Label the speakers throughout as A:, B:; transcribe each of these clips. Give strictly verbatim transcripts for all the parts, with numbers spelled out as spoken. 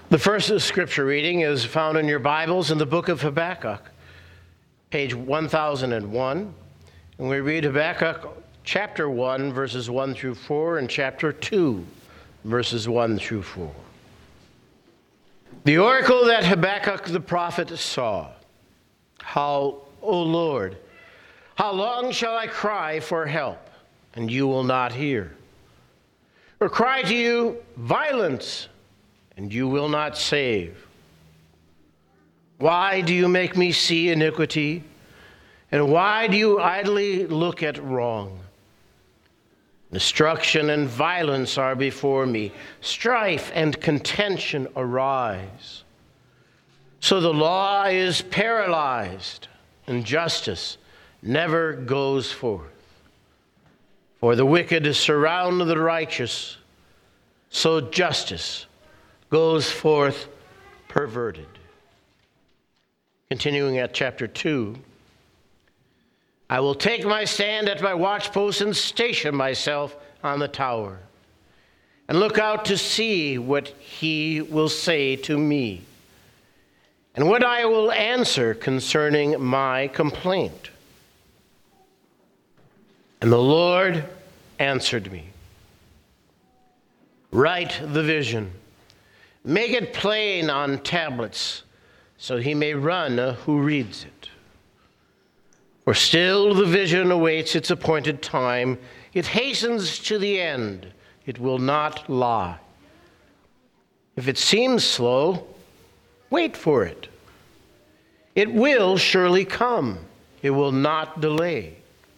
A: The first scripture reading is found in your Bibles in the book of Habakkuk, page one thousand one. And we read Habakkuk chapter one, verses one through four, and chapter two, verses one through four. The oracle that Habakkuk the prophet saw. How, O Lord, how long shall I cry for help, and you will not hear? Or cry to you, violence, and you will not save? Why do you make me see iniquity? And why do you idly look at wrong? Destruction and violence are before me. Strife and contention arise. So the law is paralyzed, and justice never goes forth. For the wicked surround the righteous, so justice goes forth perverted. Continuing at chapter two. I will take my stand at my watchpost and station myself on the tower, and look out to see what he will say to me, and what I will answer concerning my complaint. And the Lord answered me, write the vision, make it plain on tablets, so he may run who reads it. For still the vision awaits its appointed time. It hastens to the end. It will not lie. If it seems slow, wait for it. It will surely come. It will not delay.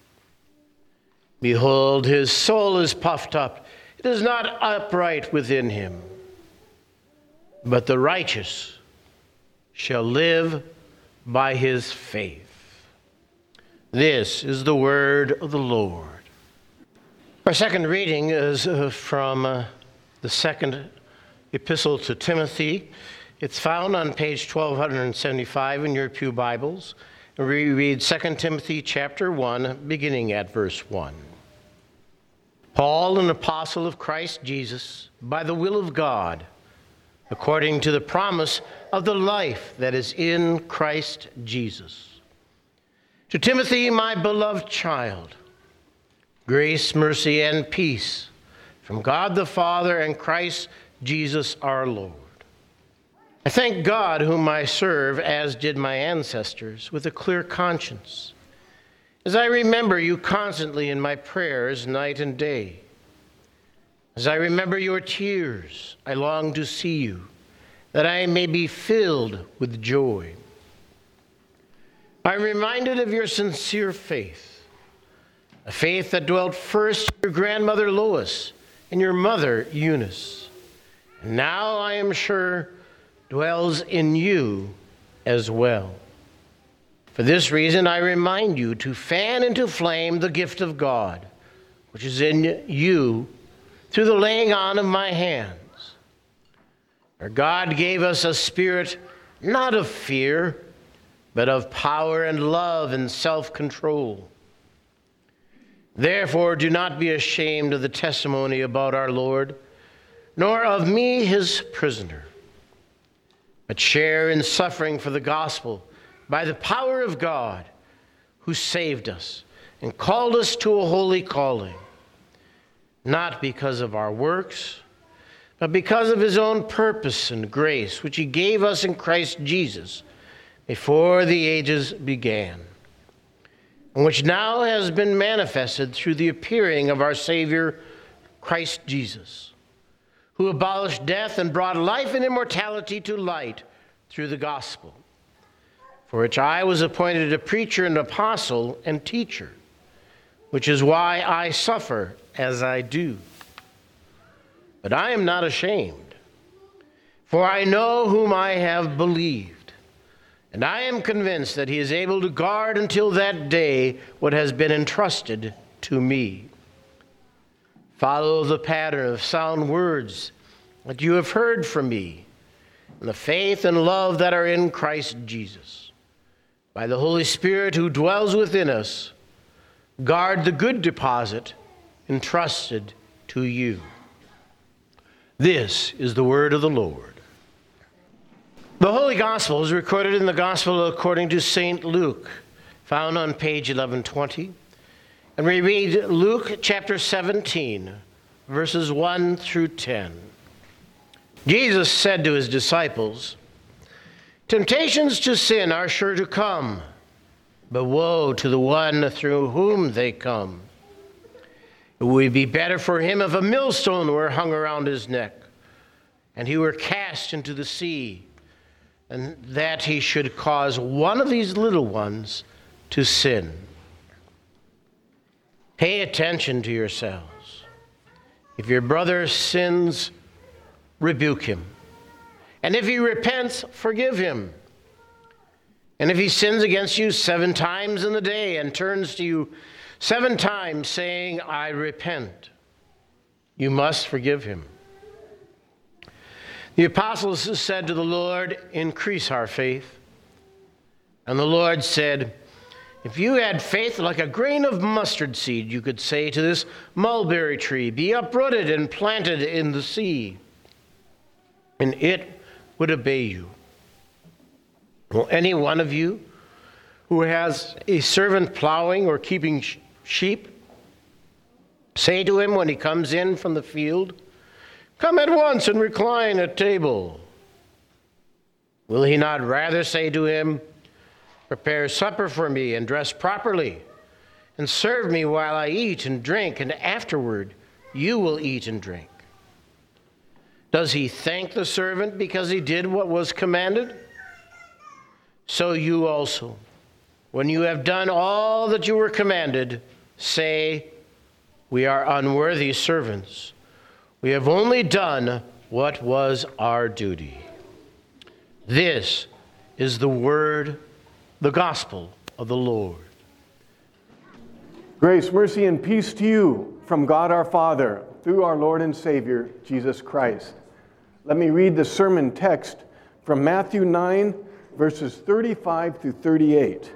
A: Behold, his soul is puffed up. It is not upright within him. But the righteous shall live by his faith. This is the word of the Lord. Our second reading is uh, from uh, the second epistle to Timothy. It's found on page twelve seventy-five in your pew Bibles. We read Second Timothy chapter one, beginning at verse one. Paul, an apostle of Christ Jesus, by the will of God, according to the promise of the life that is in Christ Jesus. To Timothy, my beloved child, grace, mercy, and peace from God the Father and Christ Jesus our Lord. I thank God, whom I serve, as did my ancestors, with a clear conscience, as I remember you constantly in my prayers night and day. As I remember your tears, I long to see you, that I may be filled with joy. I'm reminded of your sincere faith, a faith that dwelt first in your grandmother Lois and your mother Eunice, and now I am sure dwells in you as well. For this reason I remind you to fan into flame the gift of God, which is in you through the laying on of my hands. For God gave us a spirit not of fear, but of power and love and self-control. Therefore, do not be ashamed of the testimony about our Lord, nor of me, his prisoner, but share in suffering for the gospel by the power of God, who saved us and called us to a holy calling, not because of our works, but because of his own purpose and grace, which he gave us in Christ Jesus before the ages began, and which now has been manifested through the appearing of our Savior, Christ Jesus, who abolished death and brought life and immortality to light through the gospel, for which I was appointed a preacher and apostle and teacher, which is why I suffer as I do. But I am not ashamed, for I know whom I have believed, and I am convinced that he is able to guard until that day what has been entrusted to me. Follow the pattern of sound words that you have heard from me, and the faith and love that are in Christ Jesus. By the Holy Spirit who dwells within us, guard the good deposit entrusted to you. This is the word of the Lord. The Holy Gospel is recorded in the Gospel according to Saint Luke, found on page eleven twenty. And we read Luke chapter seventeen, verses one through ten. Jesus said to his disciples, "Temptations to sin are sure to come, but woe to the one through whom they come. It would be better for him if a millstone were hung around his neck, and he were cast into the sea, and that he should cause one of these little ones to sin." Pay attention to yourselves. If your brother sins, rebuke him. And if he repents, forgive him. And if he sins against you seven times in the day and turns to you seven times saying, "I repent," you must forgive him. The apostles said to the Lord, "Increase our faith." And the Lord said, "If you had faith like a grain of mustard seed, you could say to this mulberry tree, 'Be uprooted and planted in the sea,' and it would obey you. Will any one of you who has a servant plowing or keeping sheep say to him when he comes in from the field, 'Come at once and recline at table'? Will he not rather say to him, 'Prepare supper for me and dress properly, and serve me while I eat and drink, and afterward you will eat and drink'? Does he thank the servant because he did what was commanded? So you also, when you have done all that you were commanded, say, 'We are unworthy servants. We have only done what was our duty.'" This is the word, the gospel of the Lord.
B: Grace, mercy, and peace to you from God our Father, through our Lord and Savior, Jesus Christ. Let me read the sermon text from Matthew nine, verses thirty-five through thirty-eight.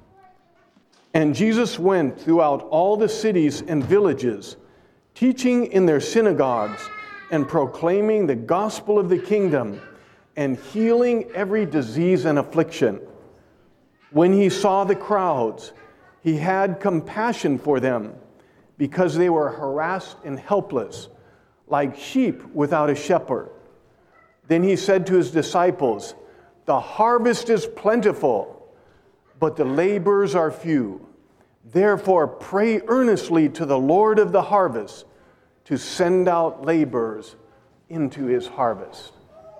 B: "And Jesus went throughout all the cities and villages, teaching in their synagogues and proclaiming the gospel of the kingdom and healing every disease and affliction. When he saw the crowds, he had compassion for them because they were harassed and helpless, like sheep without a shepherd. Then he said to his disciples, 'The harvest is plentiful, but the laborers are few. Therefore pray earnestly to the Lord of the harvest to send out laborers into his harvest.'"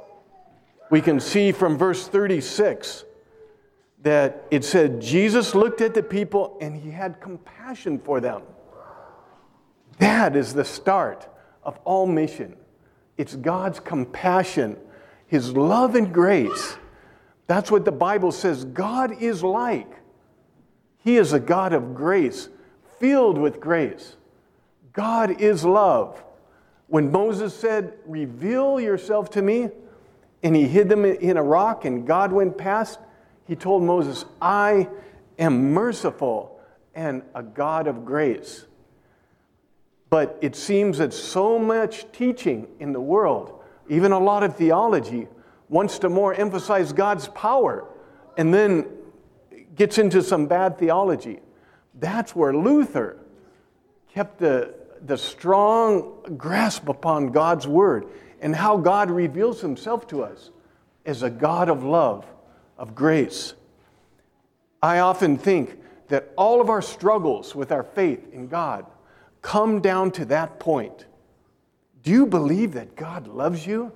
B: We can see from verse thirty-six that it said Jesus looked at the people and he had compassion for them. That is the start of all mission. It's God's compassion, his love and grace. That's what the Bible says God is like. He is a God of grace, filled with grace. God is love. When Moses said, "Reveal yourself to me," and he hid them in a rock and God went past, he told Moses, "I am merciful and a God of grace." But it seems that so much teaching in the world, even a lot of theology, wants to more emphasize God's power and then gets into some bad theology. That's where Luther kept the, the strong grasp upon God's word and how God reveals himself to us as a God of love, of grace. I often think that all of our struggles with our faith in God come down to that point. Do you believe that God loves you?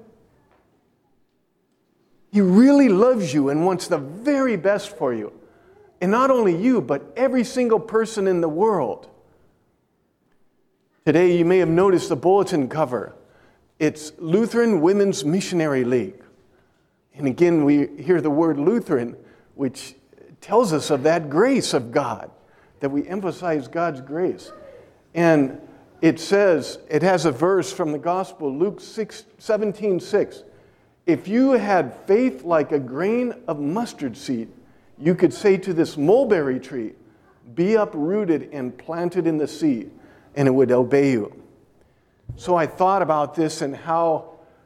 B: He really loves you and wants the very best for you. And not only you, but every single person in the world. Today you may have noticed the bulletin cover. It's Lutheran Women's Missionary League. And again, we hear the word Lutheran, which tells us of that grace of God, that we emphasize God's grace. And it says, it has a verse from the gospel, Luke seventeen six. If you had faith like a grain of mustard seed, you could say to this mulberry tree, "Be uprooted and planted in the sea," and it would obey you. So I thought about this and how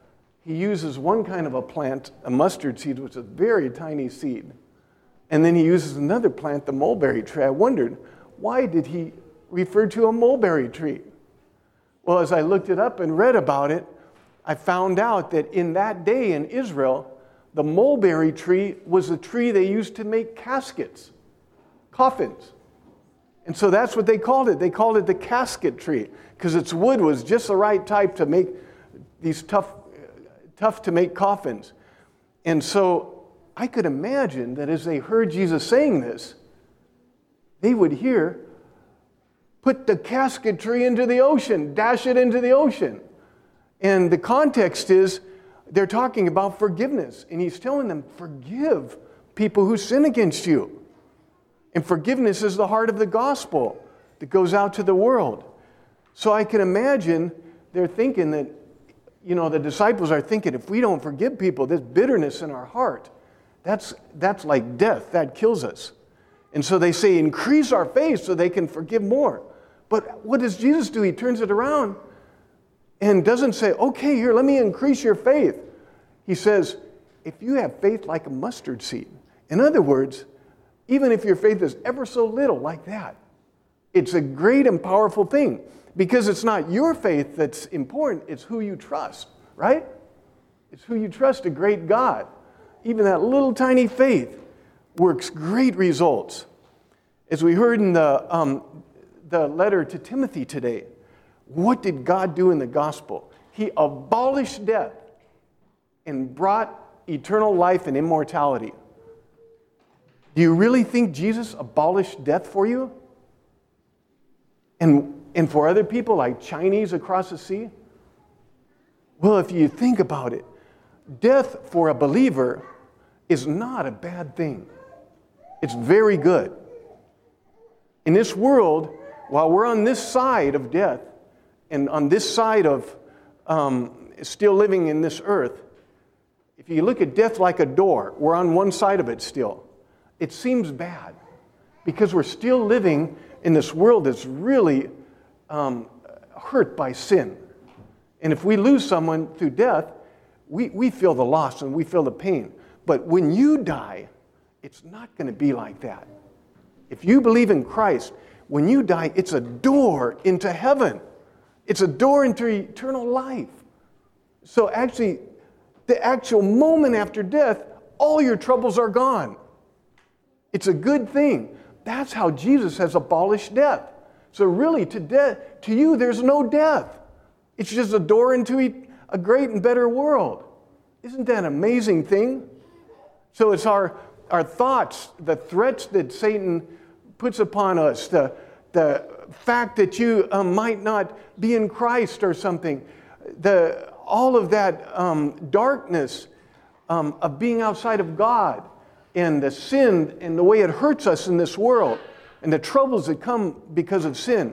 B: he uses one kind of a plant, a mustard seed, which is a very tiny seed. And then he uses another plant, the mulberry tree. I wondered, why did he refer to a mulberry tree? Well, as I looked it up and read about it, I found out that in that day in Israel, the mulberry tree was a tree they used to make caskets, coffins. And so that's what they called it. They called it the casket tree because its wood was just the right type to make these tough, tough to make coffins. And so I could imagine that as they heard Jesus saying this, they would hear, put the casket tree into the ocean, dash it into the ocean. And the context is they're talking about forgiveness. And he's telling them, forgive people who sin against you. And forgiveness is the heart of the gospel that goes out to the world. So I can imagine they're thinking that, you know, the disciples are thinking, if we don't forgive people, this bitterness in our heart, that's, that's like death. That kills us. And so they say, increase our faith so they can forgive more. But what does Jesus do? He turns it around and doesn't say, okay, here, let me increase your faith. He says, if you have faith like a mustard seed. In other words, even if your faith is ever so little like that, it's a great and powerful thing because it's not your faith that's important, it's who you trust, right? It's who you trust, a great God. Even that little tiny faith works great results. As we heard in the, um, the letter to Timothy today, what did God do in the gospel? He abolished death and brought eternal life and immortality. Do you really think Jesus abolished death for you? And, and for other people like Chinese across the sea? Well, if you think about it, death for a believer is not a bad thing. It's very good. In this world, while we're on this side of death and on this side of um, still living in this earth, if you look at death like a door, we're on one side of it still. It seems bad because we're still living in this world that's really um, hurt by sin. And if we lose someone through death, we, we feel the loss and we feel the pain. But when you die, it's not going to be like that. If you believe in Christ, when you die, it's a door into heaven. It's a door into eternal life. So actually, the actual moment after death, all your troubles are gone. It's a good thing. That's how Jesus has abolished death. So really, to, de- to you, there's no death. It's just a door into a great and better world. Isn't that an amazing thing? So it's our, our thoughts, the threats that Satan puts upon us, the, the fact that you um, might not be in Christ or something, the, all of that um, darkness um, of being outside of God, and the sin and the way it hurts us in this world and the troubles that come because of sin,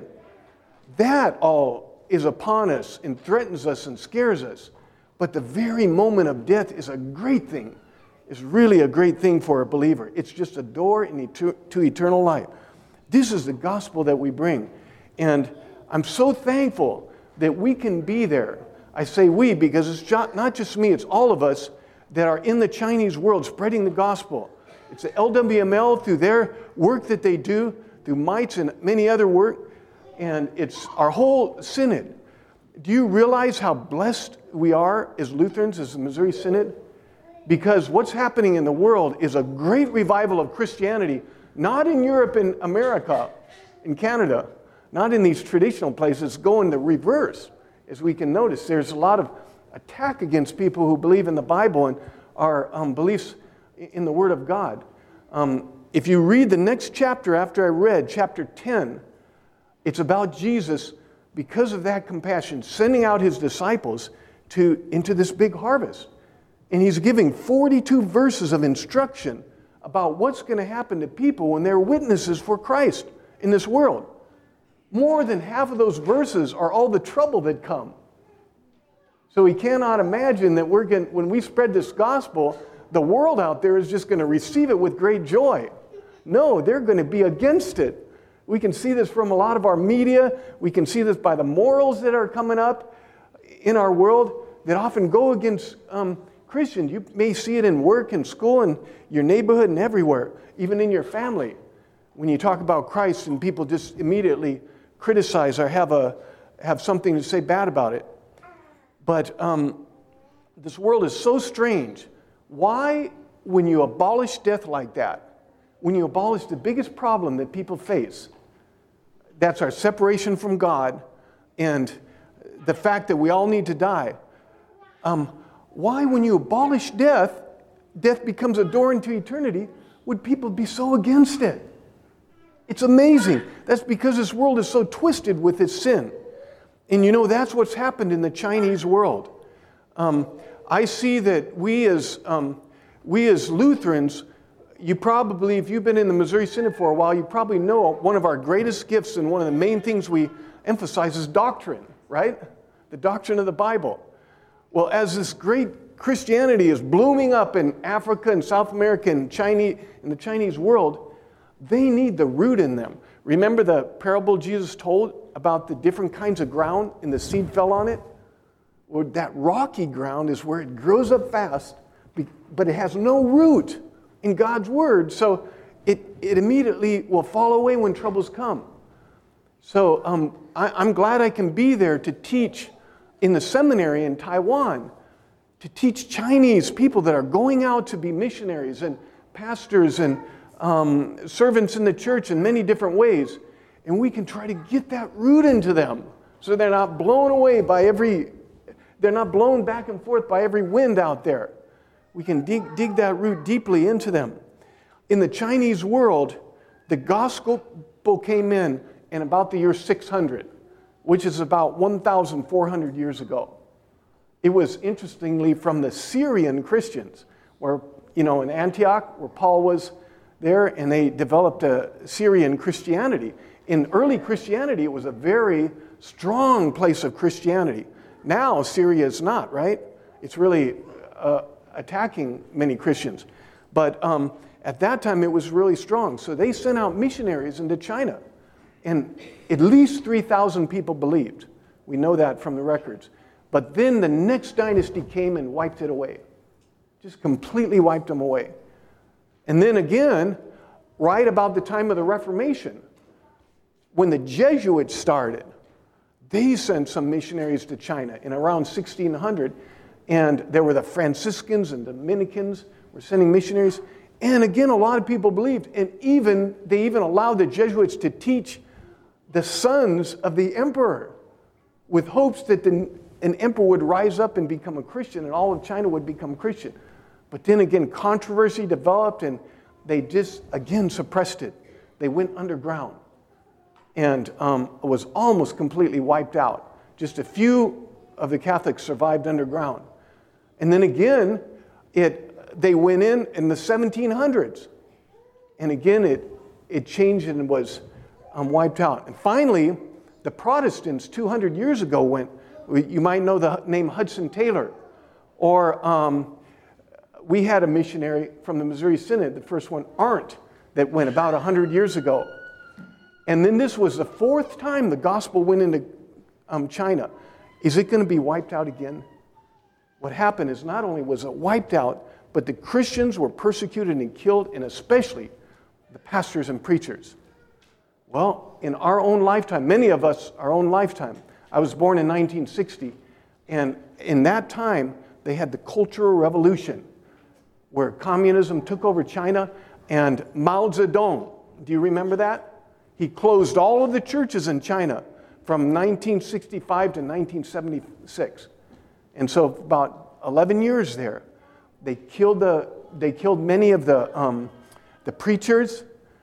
B: that all is upon us and threatens us and scares us. But the very moment of death is a great thing. It's really a great thing for a believer. It's just a door into to eternal life. This is the gospel that we bring. And I'm so thankful that we can be there. I say we because it's not just me, it's all of us that are in the Chinese world spreading the gospel. It's the L W M L through their work that they do, through mites and many other work, and it's our whole synod. Do you realize how blessed we are as Lutherans, as the Missouri Synod? Because what's happening in the world is a great revival of Christianity, not in Europe and America, in Canada, not in these traditional places, going the reverse. As we can notice, there's a lot of attack against people who believe in the Bible and our um, beliefs in the Word of God. Um, if you read the next chapter after I read, chapter ten, it's about Jesus, because of that compassion, sending out his disciples to into this big harvest. And he's giving forty-two verses of instruction about what's going to happen to people when they're witnesses for Christ in this world. More than half of those verses are all the trouble that come. So we cannot imagine that we're going, when we spread this gospel, the world out there is just going to receive it with great joy. No, they're going to be against it. We can see this from a lot of our media. We can see this by the morals that are coming up in our world. that often go against um, Christians. You may see it in work and school and your neighborhood and everywhere, even in your family. When you talk about Christ and people just immediately criticize or have a have something to say bad about it. But um, this world is so strange. Why, when you abolish death like that, when you abolish the biggest problem that people face, that's our separation from God and the fact that we all need to die, um, why, when you abolish death, death becomes a door into eternity, would people be so against it? It's amazing. That's because this world is so twisted with its sin. And you know, that's what's happened in the Chinese world. Um, I see that we as, um, we as Lutherans, you probably, if you've been in the Missouri Synod for a while, you probably know one of our greatest gifts and one of the main things we emphasize is doctrine, right? The doctrine of the Bible. Well, as this great Christianity is blooming up in Africa and South America and Chinese, in the Chinese world, they need the root in them. Remember the parable Jesus told about the different kinds of ground and the seed fell on it? Well, that rocky ground is where it grows up fast, but it has no root in God's word, so it, it immediately will fall away when troubles come. So um, I, I'm glad I can be there to teach in the seminary in Taiwan, to teach Chinese people that are going out to be missionaries and pastors and um, servants in the church in many different ways. And we can try to get that root into them so they're not blown away by every, they're not blown back and forth by every wind out there. We can dig, dig that root deeply into them. In the Chinese world, the gospel came in in about the year six hundred, which is about one thousand four hundred years ago. It was, interestingly, from the Syrian Christians, where, you know, in Antioch, where Paul was there, and they developed a Syrian Christianity. In early Christianity, it was a very strong place of Christianity. Now, Syria is not, right? It's really uh, attacking many Christians. But um, at that time, it was really strong. So they sent out missionaries into China. And at least three thousand people believed. We know that from the records. But then the next dynasty came and wiped it away. Just completely wiped them away. And then again, right about the time of the Reformation, when the Jesuits started, they sent some missionaries to China in around sixteen hundred. And there were the Franciscans and Dominicans were sending missionaries. And again, a lot of people believed. And even they even allowed the Jesuits to teach the sons of the emperor with hopes that the, an emperor would rise up and become a Christian and all of China would become Christian. But then again, controversy developed and they just, again, suppressed it. They went underground and um, was almost completely wiped out. Just a few of the Catholics survived underground. And then again, it they went in in the seventeen hundreds. And again, it, it changed and was um, wiped out. And finally, the Protestants two hundred years ago went, you might know the name Hudson Taylor, or um, we had a missionary from the Missouri Synod, the first one, Arndt, that went about one hundred years ago. And then this was the fourth time the gospel went into um, China. Is it going to be wiped out again? What happened is not only was it wiped out, but the Christians were persecuted and killed, and especially the pastors and preachers. Well, in our own lifetime, many of us, our own lifetime, I was born in nineteen sixty, and in that time, they had the Cultural Revolution, where communism took over China, and Mao Zedong, do you remember that? He closed all of the churches in China from nineteen sixty-five to nineteen seventy-six. And so about eleven years there, they killed the they killed many of the um, the preachers,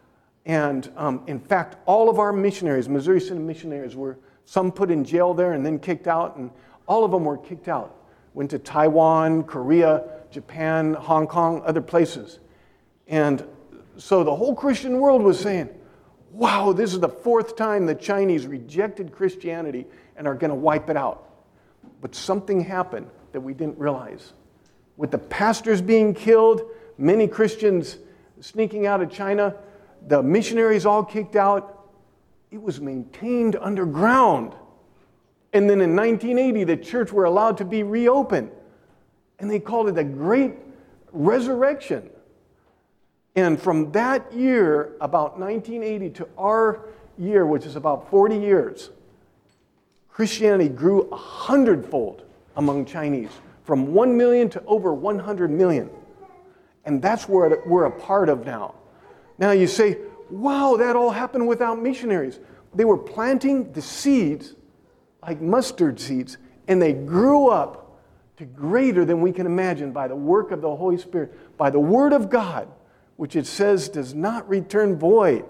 B: and um, in fact, all of our missionaries, Missouri Synod missionaries, were some put in jail there and then kicked out, and all of them were kicked out. Went to Taiwan, Korea, Japan, Hong Kong, other places, and so the whole Christian world was saying, "Wow, this is the fourth time the Chinese rejected Christianity and are going to wipe it out." But something happened that we didn't realize. With the pastors being killed, many Christians sneaking out of China, the missionaries all kicked out, it was maintained underground. And then in nineteen eighty, the church were allowed to be reopened. And they called it a great resurrection. And from that year, about nineteen eighty, to our year, which is about forty years, Christianity grew a hundredfold among Chinese, from one million to over one hundred million. And that's what we're a part of now. Now you say, wow, that all happened without missionaries. They were planting the seeds like mustard seeds, and they grew up to greater than we can imagine by the work of the Holy Spirit, by the Word of God, which it says does not return void.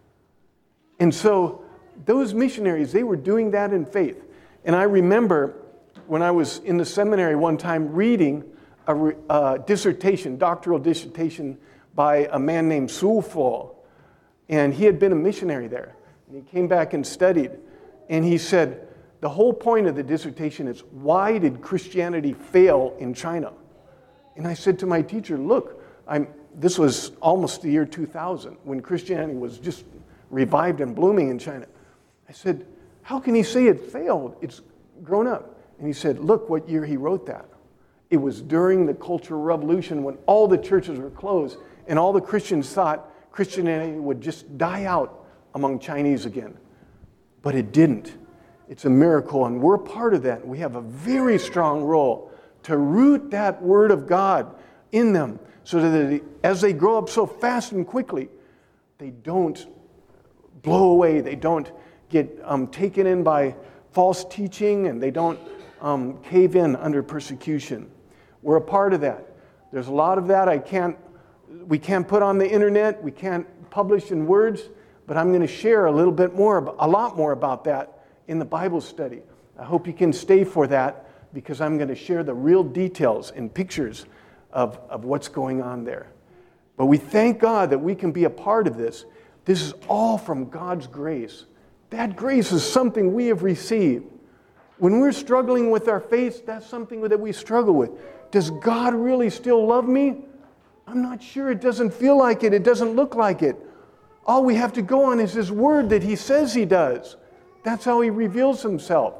B: And so those missionaries, they were doing that in faith. And I remember when I was in the seminary one time reading a re, uh, dissertation, doctoral dissertation by a man named Su Fo. And he had been a missionary there. And he came back and studied. And he said, the whole point of the dissertation is, why did Christianity fail in China? And I said to my teacher, look, I'm, this was almost the year two thousand, when Christianity was just revived and blooming in China. I said, how can he say it failed? It's grown up. And he said, look what year he wrote that. It was during the Cultural Revolution, when all the churches were closed and all the Christians thought Christianity would just die out among Chinese again. But it didn't. It's a miracle, and we're part of that. We have a very strong role to root that Word of God in them so that they, as they grow up so fast and quickly, they don't blow away, they don't get um, taken in by false teaching, and they don't um, cave in under persecution. We're a part of that. There's a lot of that I can't, we can't put on the internet, we can't publish in words, but I'm going to share a little bit more, a lot more about that in the Bible study. I hope you can stay for that, because I'm going to share the real details and pictures of, of what's going on there. But we thank God that we can be a part of this. This is all from God's grace. That grace is something we have received. When we're struggling with our faith, that's something that we struggle with. Does God really still love me? I'm not sure. It doesn't feel like it. It doesn't look like it. All we have to go on is His Word that He says He does. That's how He reveals Himself.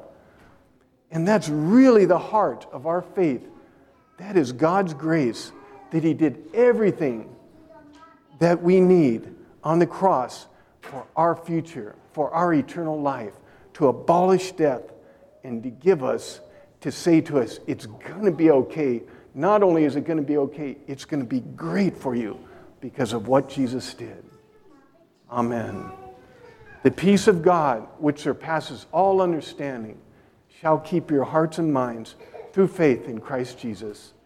B: And that's really the heart of our faith. That is God's grace, that He did everything that we need on the cross for our future, for our eternal life, to abolish death and to give us, to say to us, it's going to be okay. Not only is it going to be okay, it's going to be great for you because of what Jesus did. Amen. The peace of God, which surpasses all understanding, shall keep your hearts and minds through faith in Christ Jesus.